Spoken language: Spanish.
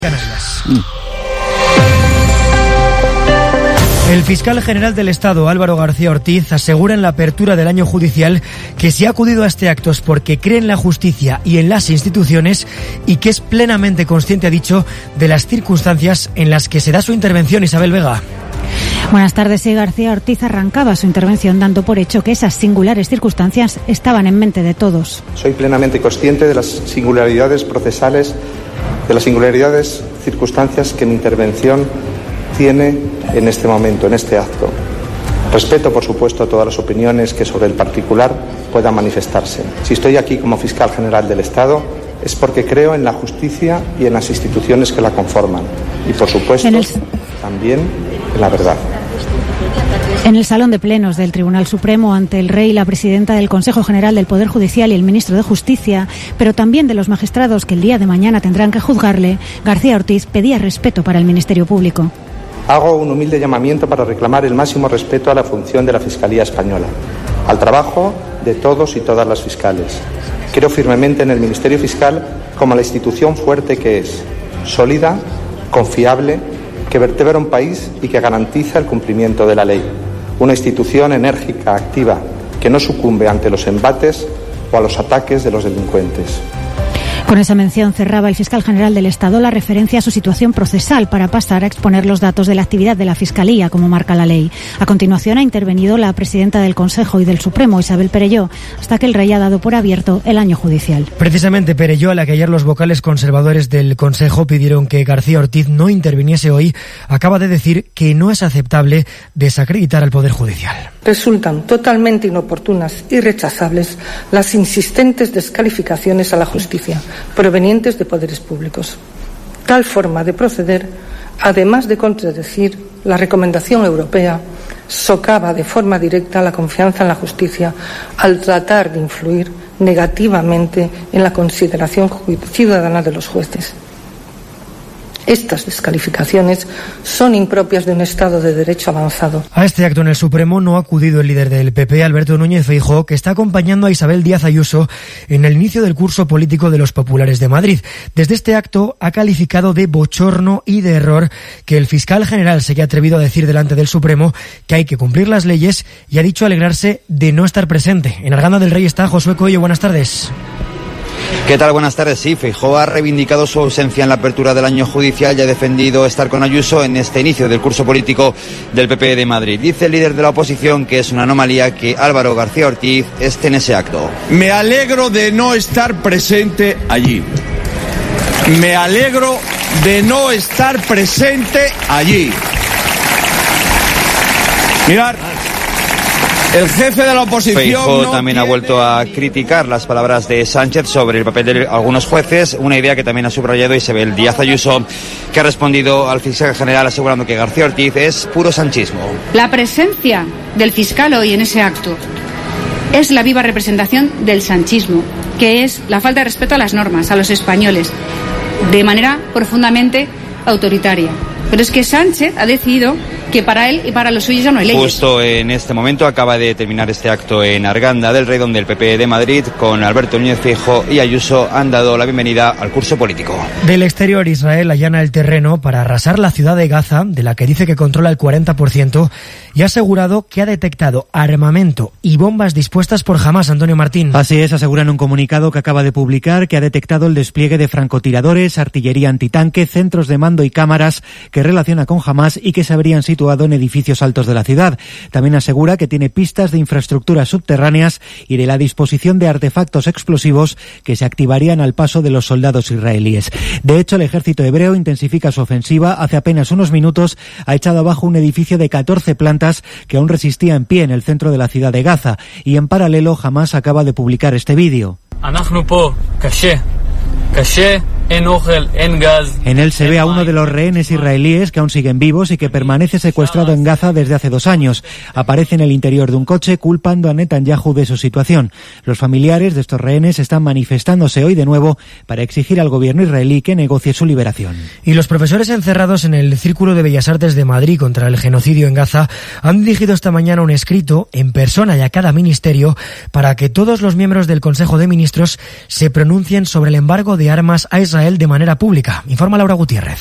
Canarias. El fiscal general del Estado, Álvaro García Ortiz, asegura en la apertura del año judicial que si ha acudido a este acto es porque cree en la justicia y en las instituciones y que es plenamente consciente, ha dicho, de las circunstancias en las que se da su intervención. Isabel Vega. Buenas tardes. Sí, García Ortiz arrancaba su intervención dando por hecho que esas singulares circunstancias estaban en mente de todos. Soy plenamente consciente de las singularidades procesales, de las singularidades circunstancias que mi intervención tiene en este momento, en este acto. Respeto, por supuesto, todas las opiniones que sobre el particular puedan manifestarse. Si estoy aquí como fiscal general del Estado es porque creo en la justicia y en las instituciones que la conforman. Y, por supuesto, también en la verdad. En el salón de plenos del Tribunal Supremo, ante el Rey, la presidenta del Consejo General del Poder Judicial y el ministro de Justicia, pero también de los magistrados que el día de mañana tendrán que juzgarle, García Ortiz pedía respeto para el Ministerio Público. Hago un humilde llamamiento para reclamar el máximo respeto a la función de la Fiscalía Española, al trabajo de todos y todas las fiscales. Creo firmemente en el Ministerio Fiscal como la institución fuerte que es, sólida, confiable, que vertebra un país y que garantiza el cumplimiento de la ley. Una institución enérgica, activa, que no sucumbe ante los embates o a los ataques de los delincuentes. Con esa mención cerraba el fiscal general del Estado la referencia a su situación procesal para pasar a exponer los datos de la actividad de la Fiscalía, como marca la ley. A continuación ha intervenido la presidenta del Consejo y del Supremo, Isabel Perelló, hasta que el Rey ha dado por abierto el año judicial. Precisamente Perelló, a la que ayer los vocales conservadores del Consejo pidieron que García Ortiz no interviniese hoy, acaba de decir que no es aceptable desacreditar al Poder Judicial. Resultan totalmente inoportunas y rechazables las insistentes descalificaciones a la justicia provenientes de poderes públicos. Tal forma de proceder, además de contradecir la recomendación europea, socava de forma directa la confianza en la justicia al tratar de influir negativamente en la consideración ciudadana de los jueces. Estas descalificaciones son impropias de un Estado de Derecho avanzado. A este acto en el Supremo no ha acudido el líder del PP, Alberto Núñez Feijóo, que está acompañando a Isabel Díaz Ayuso en el inicio del curso político de los populares de Madrid. Desde este acto ha calificado de bochorno y de error que el fiscal general se haya atrevido a decir delante del Supremo que hay que cumplir las leyes y ha dicho alegrarse de no estar presente. En Arganda del Rey está Josué Coello. Buenas tardes. ¿Qué tal? Buenas tardes. Sí, Feijóo ha reivindicado su ausencia en la apertura del año judicial y ha defendido estar con Ayuso en este inicio del curso político del PP de Madrid. Dice el líder de la oposición que es una anomalía que Álvaro García Ortiz esté en ese acto. Me alegro de no estar presente allí. Me alegro de no estar presente allí. Mirad. El jefe de la oposición... Feijóo también ha vuelto a criticar las palabras de Sánchez sobre el papel de algunos jueces, una idea que también ha subrayado Isabel Díaz Ayuso, que ha respondido al fiscal general asegurando que García Ortiz es puro sanchismo. La presencia del fiscal hoy en ese acto es la viva representación del sanchismo, que es la falta de respeto a las normas, a los españoles, de manera profundamente autoritaria. Pero es que Sánchez ha decidido que para él y para los suyos ya no hay leyes. Justo en este momento acaba de terminar este acto en Arganda del Rey, donde el PP de Madrid, con Alberto Núñez Feijóo y Ayuso, han dado la bienvenida al curso político. Del exterior, Israel allana el terreno para arrasar la ciudad de Gaza, de la que dice que controla el 40%, y ha asegurado que ha detectado armamento y bombas dispuestas por Hamás. Antonio Martín. Así es, asegura en un comunicado que acaba de publicar que ha detectado el despliegue de francotiradores, artillería antitanque, centros de mando y cámaras que relaciona con Hamás y que se habrían situado en edificios altos de la ciudad. También asegura que tiene pistas de infraestructuras subterráneas y de la disposición de artefactos explosivos que se activarían al paso de los soldados israelíes. De hecho, el ejército hebreo intensifica su ofensiva. Hace apenas unos minutos ha echado abajo un edificio de 14 plantas que aún resistía en pie en el centro de la ciudad de Gaza. Y en paralelo, Hamás acaba de publicar este vídeo. En él se ve a uno de los rehenes israelíes que aún siguen vivos y que permanece secuestrado en Gaza desde hace 2 años. Aparece en el interior de un coche culpando a Netanyahu de su situación. Los familiares de estos rehenes están manifestándose hoy de nuevo para exigir al gobierno israelí que negocie su liberación. Y los profesores encerrados en el Círculo de Bellas Artes de Madrid contra el genocidio en Gaza han dirigido esta mañana un escrito en persona y a cada ministerio para que todos los miembros del Consejo de Ministros se pronuncien sobre el embargo de armas a Israel Israel de manera pública. Informa Laura Gutiérrez.